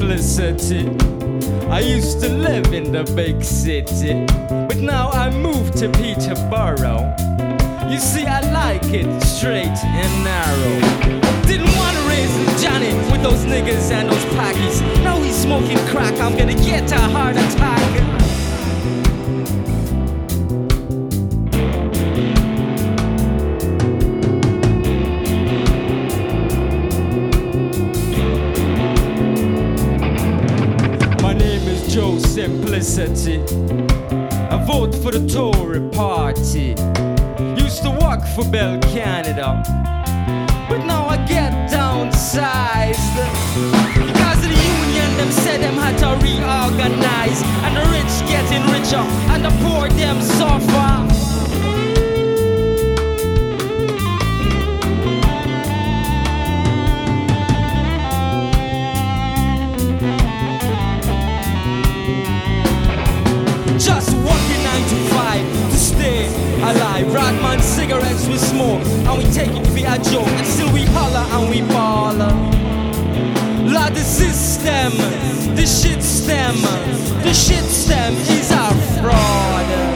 simplicity. I used to live in the big city, but now I moved to Peterborough. You see, I like it straight and narrow. Didn't want to raise Johnny with those niggas and those packies. Now he's smoking crack, I'm gonna get a heart attack. Joe Simplicity. I vote for the Tory party. Used to work for Bell Canada, but now I get downsized. Because the union them said them had to reorganize, and the rich getting richer and the poor them suffer. Just working 9 to 5 to stay alive. Rodman cigarettes we smoke and we take it for a joke, and still we holler and we ball. Lord, the system, the shit stem is a fraud.